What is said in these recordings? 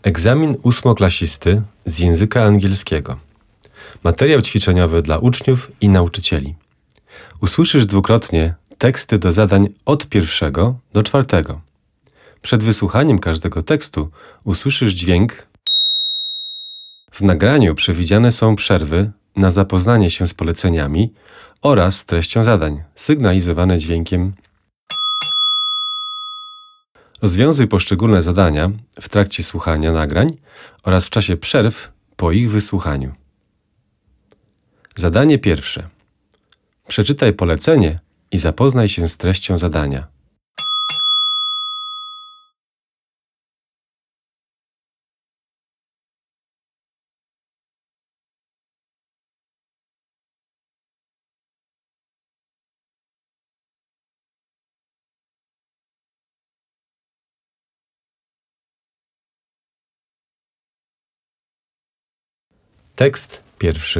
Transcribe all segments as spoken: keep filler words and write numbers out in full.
Egzamin ósmoklasisty z języka angielskiego. Materiał ćwiczeniowy dla uczniów i nauczycieli. Usłyszysz dwukrotnie teksty do zadań od pierwszego do czwartego. Przed wysłuchaniem każdego tekstu usłyszysz dźwięk. W nagraniu przewidziane są przerwy na zapoznanie się z poleceniami oraz z treścią zadań, sygnalizowane dźwiękiem. Rozwiązuj poszczególne zadania w trakcie słuchania nagrań oraz w czasie przerw po ich wysłuchaniu. Zadanie pierwsze. Przeczytaj polecenie i zapoznaj się z treścią zadania. Tekst pierwszy.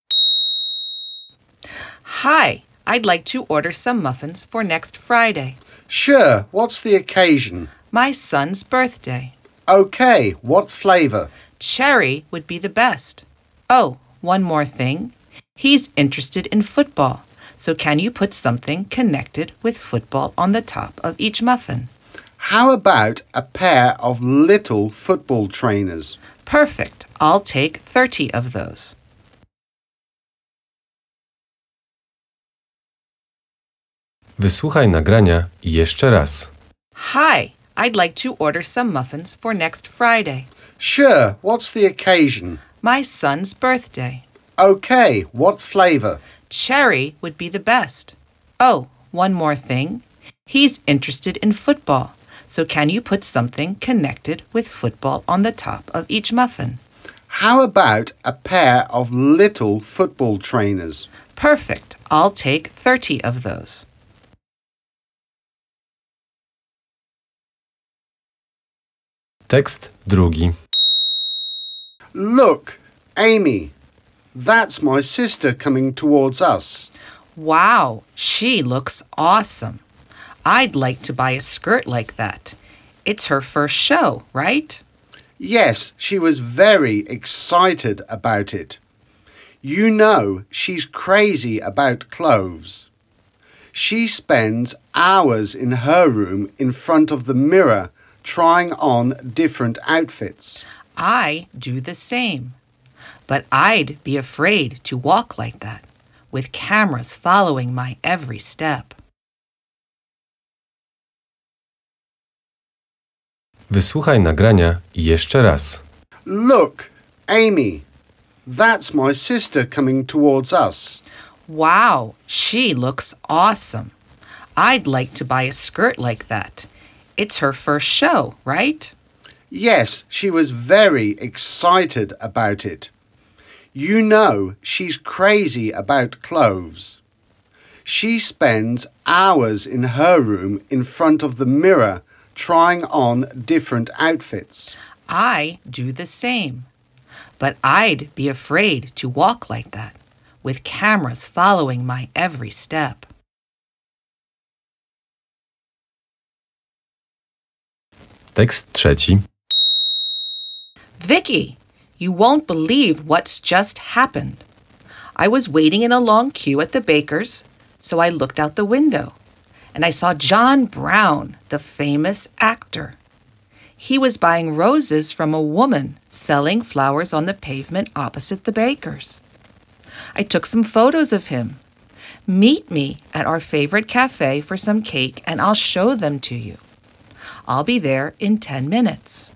Hi, I'd like to order some muffins for next Friday. Sure, what's the occasion? My son's birthday. Okay, what flavour? Cherry would be the best. Oh, one more thing. He's interested in football, so can you put something connected with football on the top of each muffin? How about a pair of little football trainers? Perfect. I'll take thirty of those. Wysłuchaj nagrania jeszcze raz. Hi, I'd like to order some muffins for next Friday. Sure, what's the occasion? My son's birthday. Okay, what flavour? Cherry would be the best. Oh, one more thing. He's interested in football, so can you put something connected with football on the top of each muffin? How about a pair of little football trainers? Perfect. I'll take thirty of those. Tekst drugi. Look, Amy, that's my sister coming towards us. Wow, she looks awesome. I'd like to buy a skirt like that. It's her first show, right? Yes, she was very excited about it. You know, she's crazy about clothes. She spends hours in her room in front of the mirror trying on different outfits. I do the same. But I'd be afraid to walk like that, with cameras following my every step. Wysłuchaj nagrania jeszcze raz. Look, Amy, that's my sister coming towards us. Wow, she looks awesome. I'd like to buy a skirt like that. It's her first show, right? Yes, she was very excited about it. You know, she's crazy about clothes. She spends hours in her room in front of the mirror trying on different outfits. I do the same. But I'd be afraid to walk like that, with cameras following my every step. Tekst trzeci. Vicky, you won't believe what's just happened. I was waiting in a long queue at the baker's, so I looked out the window, and I saw John Brown, the famous actor. He was buying roses from a woman selling flowers on the pavement opposite the baker's. I took some photos of him. Meet me at our favorite cafe for some cake, and I'll show them to you. I'll be there in ten minutes.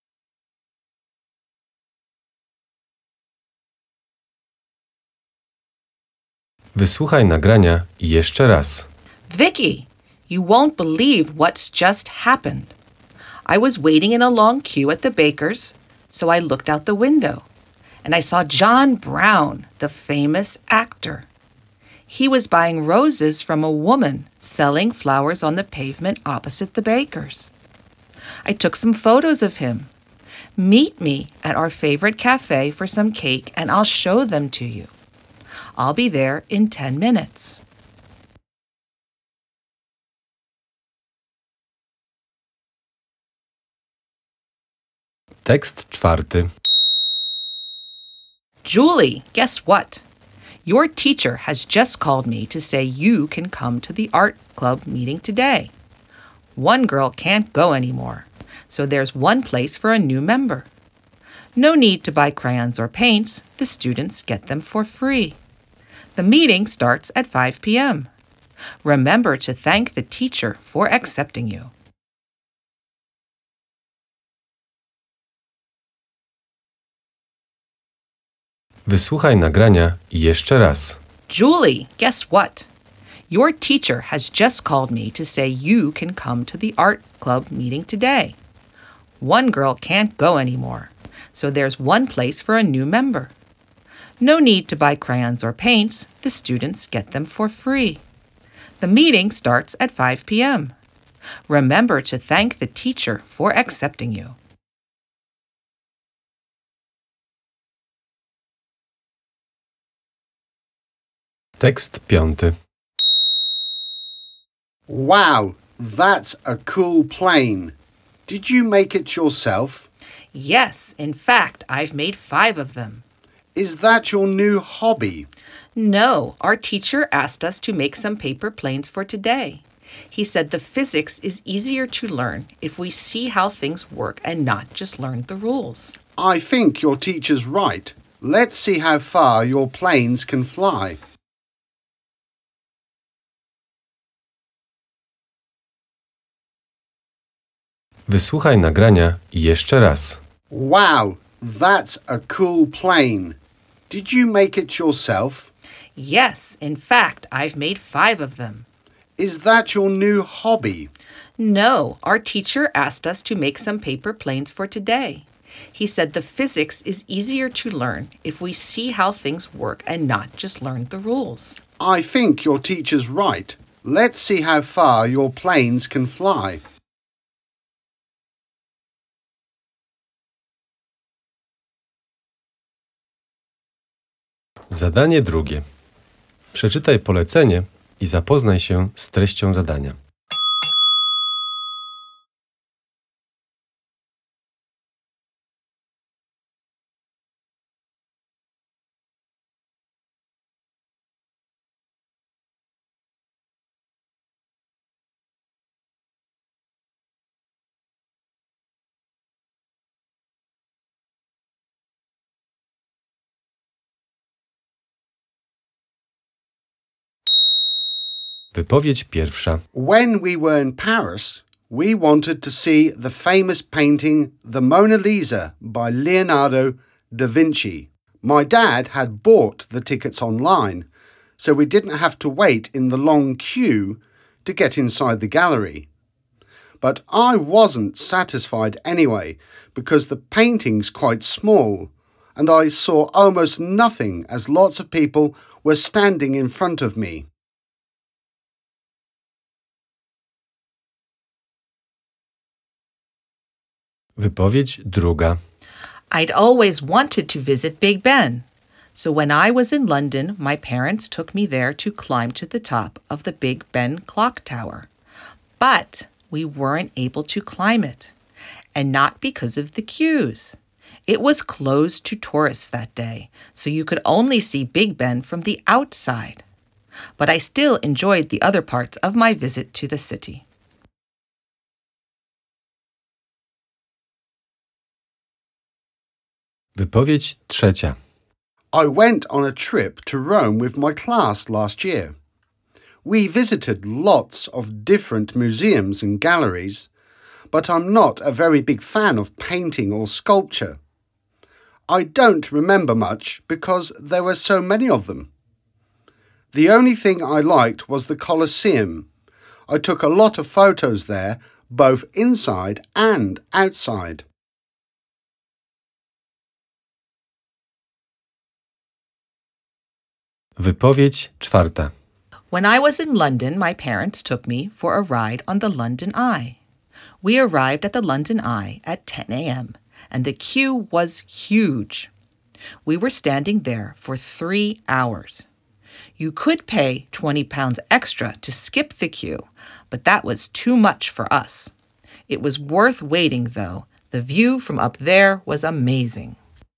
Wysłuchaj nagrania jeszcze raz. Vicky, you won't believe what's just happened. I was waiting in a long queue at the baker's, so I looked out the window, and I saw John Brown, the famous actor. He was buying roses from a woman selling flowers on the pavement opposite the baker's. I took some photos of him. Meet me at our favorite cafe for some cake, and I'll show them to you. I'll be there in ten minutes. Tekst czwarty. Julie, guess what? Your teacher has just called me to say you can come to the art club meeting today. One girl can't go anymore, so there's one place for a new member. No need to buy crayons or paints. The students get them for free. The meeting starts at five p.m. Remember to thank the teacher for accepting you. Wysłuchaj nagrania jeszcze raz. Julie, guess what? Your teacher has just called me to say you can come to the art club meeting today. One girl can't go anymore, so there's one place for a new member. No need to buy crayons or paints. The students get them for free. The meeting starts at five p.m. Remember to thank the teacher for accepting you. Tekst piąty. Wow, that's a cool plane. Did you make it yourself? Yes, in fact, I've made five of them. Is that your new hobby? No, our teacher asked us to make some paper planes for today. He said the physics is easier to learn if we see how things work and not just learn the rules. I think your teacher's right. Let's see how far your planes can fly. Wysłuchaj nagrania jeszcze raz. Wow, that's a cool plane. Did you make it yourself? Yes, in fact, I've made five of them. Is that your new hobby? No, our teacher asked us to make some paper planes for today. He said the physics is easier to learn if we see how things work and not just learn the rules. I think your teacher's right. Let's see how far your planes can fly. Zadanie drugie. Przeczytaj polecenie i zapoznaj się z treścią zadania. Wypowiedź pierwsza. When we were in Paris, we wanted to see the famous painting The Mona Lisa by Leonardo da Vinci. My dad had bought the tickets online, so we didn't have to wait in the long queue to get inside the gallery. But I wasn't satisfied anyway, because the painting's quite small, and I saw almost nothing as lots of people were standing in front of me. Wypowiedź druga. I'd always wanted to visit Big Ben. So when I was in London, my parents took me there to climb to the top of the Big Ben clock tower. But we weren't able to climb it. And not because of the queues. It was closed to tourists that day, so you could only see Big Ben from the outside. But I still enjoyed the other parts of my visit to the city. Wypowiedź trzecia. I went on a trip to Rome with my class last year. We visited lots of different museums and galleries, but I'm not a very big fan of painting or sculpture. I don't remember much because there were so many of them. The only thing I liked was the Colosseum. I took a lot of photos there, both inside and outside. Wypowiedź czwarta. When I was in London, my parents took me for a ride on the London Eye. We arrived at the London Eye at ten a.m., and the queue was huge. We were standing there for three hours. You could pay twenty pounds extra to skip the queue, but that was too much for us. It was worth waiting, though. The view from up there was amazing.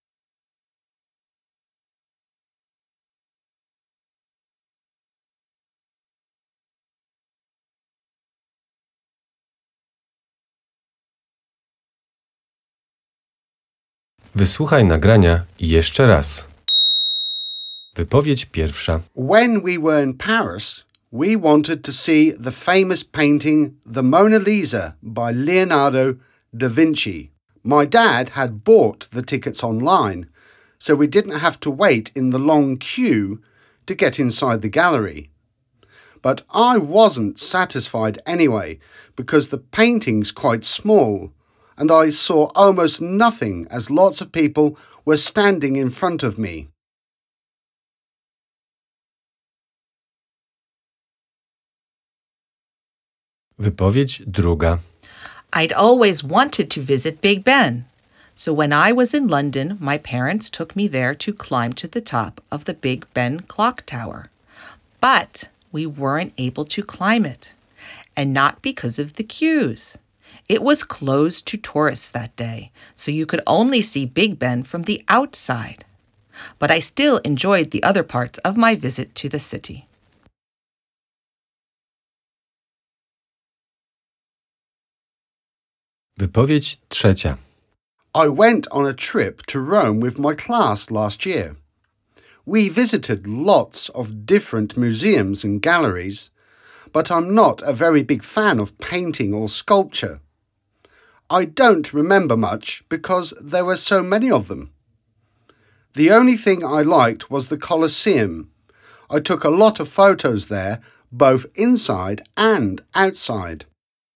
Wysłuchaj nagrania jeszcze raz. Wypowiedź pierwsza. When we were in Paris, we wanted to see the famous painting The Mona Lisa by Leonardo da Vinci. My dad had bought the tickets online, so we didn't have to wait in the long queue to get inside the gallery. But I wasn't satisfied anyway, because the painting's quite small, and I saw almost nothing as lots of people were standing in front of me. Wypowiedź druga. I'd always wanted to visit Big Ben. So when I was in London, my parents took me there to climb to the top of the Big Ben clock tower. But we weren't able to climb it, and not because of the queues. It was closed to tourists that day, so you could only see Big Ben from the outside. But I still enjoyed the other parts of my visit to the city. Wypowiedź trzecia. I went on a trip to Rome with my class last year. We visited lots of different museums and galleries, but I'm not a very big fan of painting or sculpture. I don't remember much because there were so many of them. The only thing I liked was the Colosseum. I took a lot of photos there, both inside and outside.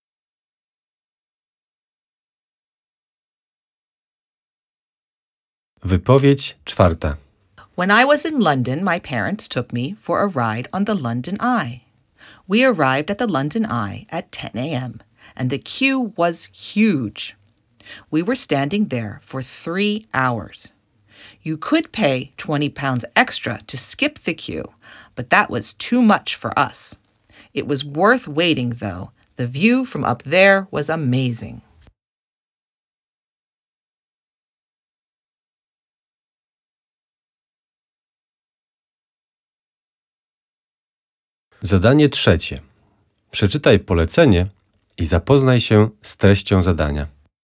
Wypowiedź czwarta. When I was in London, my parents took me for a ride on the London Eye. We arrived at the London Eye at ten a.m., and the queue was huge. We were standing there for three hours. You could pay twenty pounds extra to skip the queue, but that was too much for us. It was worth waiting, though. The view from up there was amazing. Zadanie trzecie. Przeczytaj polecenie i zapoznaj się z treścią zadania.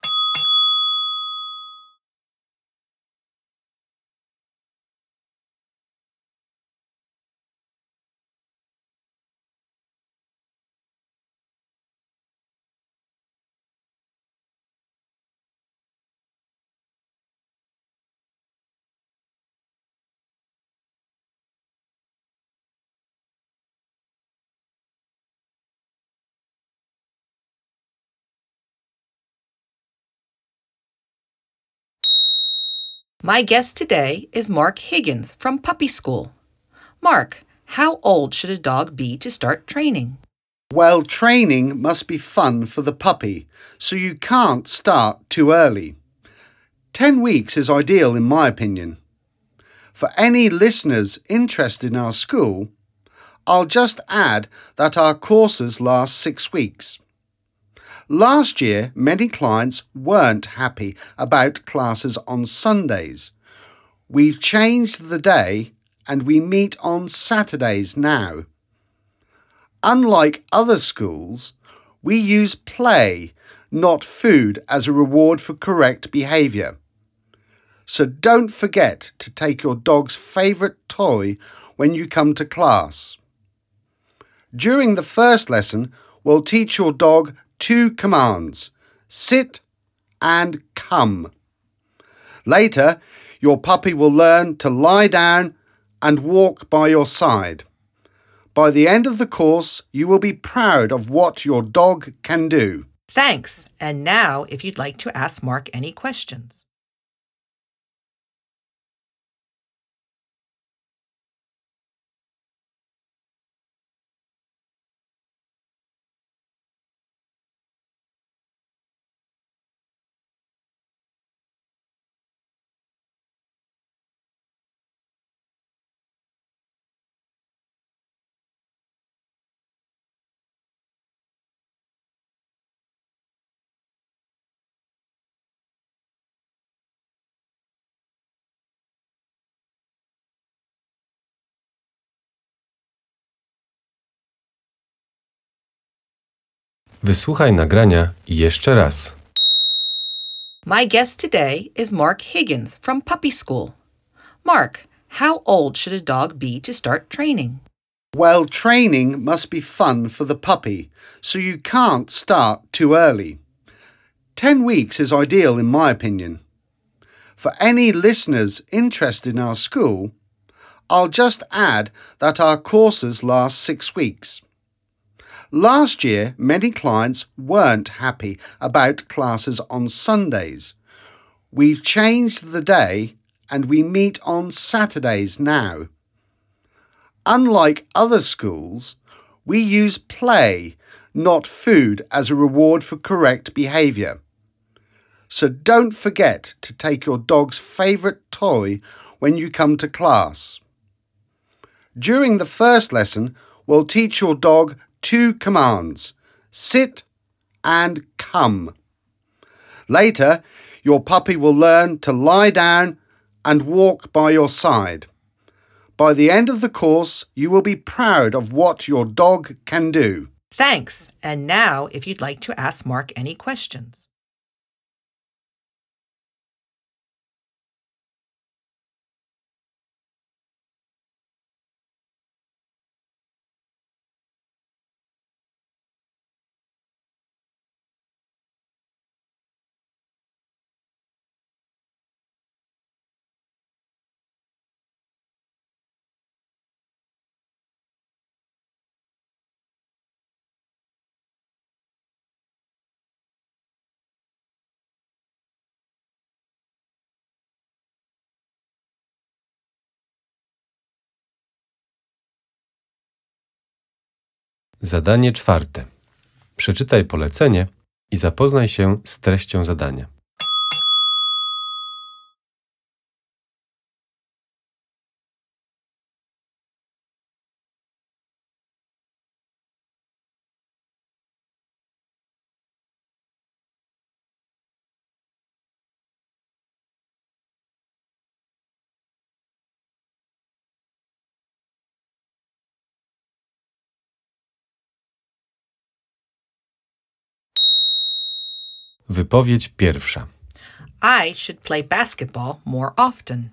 My guest today is Mark Higgins from Puppy School. Mark, how old should a dog be to start training? Well, training must be fun for the puppy, so you can't start too early. Ten weeks is ideal in my opinion. For any listeners interested in our school, I'll just add that our courses last six weeks. Last year, many clients weren't happy about classes on Sundays. We've changed the day and we meet on Saturdays now. Unlike other schools, we use play, not food, as a reward for correct behaviour. So don't forget to take your dog's favourite toy when you come to class. During the first lesson, we'll teach your dog two commands: sit and come. Later, your puppy will learn to lie down and walk by your side. By the end of the course, you will be proud of what your dog can do. Thanks. And now, if you'd like to ask Mark any questions. Wysłuchaj nagrania jeszcze raz. My guest today is Mark Higgins from Puppy School. Mark, how old should a dog be to start training? Well, training must be fun for the puppy, so you can't start too early. Ten weeks is ideal in my opinion. For any listeners interested in our school, I'll just add that our courses last six weeks. Last year, many clients weren't happy about classes on Sundays. We've changed the day and we meet on Saturdays now. Unlike other schools, we use play, not food, as a reward for correct behaviour. So don't forget to take your dog's favourite toy when you come to class. During the first lesson, we'll teach your dog two commands: sit and come. Later, your puppy will learn to lie down and walk by your side. By the end of the course, you will be proud of what your dog can do. Thanks. And now, if you'd like to ask Mark any questions. Zadanie czwarte. Przeczytaj polecenie i zapoznaj się z treścią zadania. Wypowiedź pierwsza. I should play basketball more often.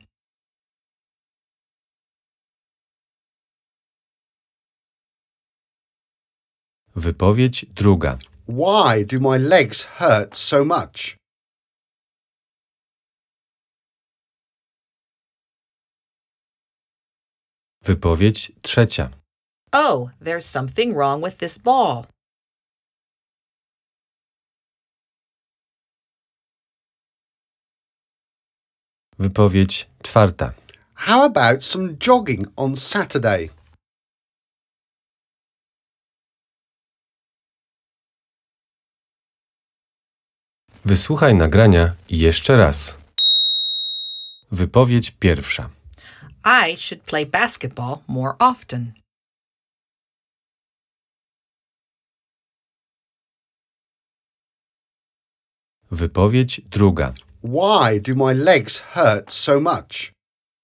Wypowiedź druga. Why do my legs hurt so much? Wypowiedź trzecia. Oh, there's something wrong with this ball. Wypowiedź czwarta. How about some jogging on Saturday? Wysłuchaj nagrania jeszcze raz. Wypowiedź pierwsza. I should play basketball more often. Wypowiedź druga. Why do my legs hurt so much?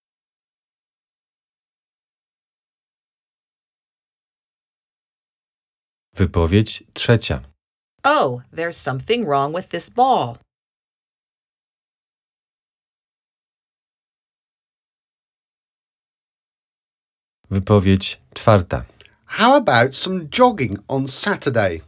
Wypowiedź trzecia. Oh, there's something wrong with this ball. Wypowiedź czwarta. How about some jogging on Saturday?